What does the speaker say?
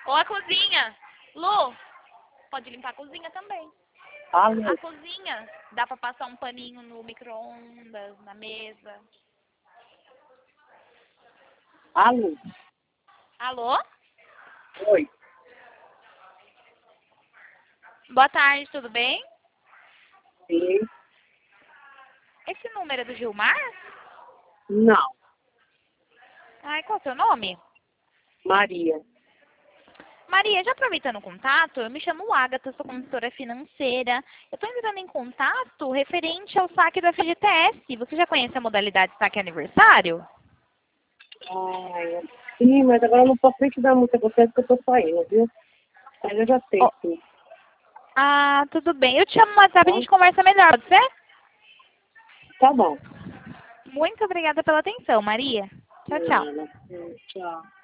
Ou a cozinha. Lu, pode limpar a cozinha também. Alô? A cozinha, dá pra passar um paninho no micro-ondas, na mesa. Alô? Alô? Oi. Boa tarde, tudo bem? Sim. Esse número é do Gilmar? Não. Ai, qual é o seu nome? Maria. Maria, já aproveitando o contato, eu me chamo Agatha, sou consultora financeira. Eu estou entrando em contato referente ao saque do FGTS. Você já conhece a modalidade saque aniversário? Ai, sim, mas agora eu não posso nem te dar muita confiança porque eu tô saindo, viu? Mas eu já sei, Oh, sim. tudo bem. Eu te chamo no WhatsApp e a Tá? gente conversa melhor, pode ser? Tá bom. Muito obrigada pela atenção, Maria. Tchau, tchau. Nada. Tchau.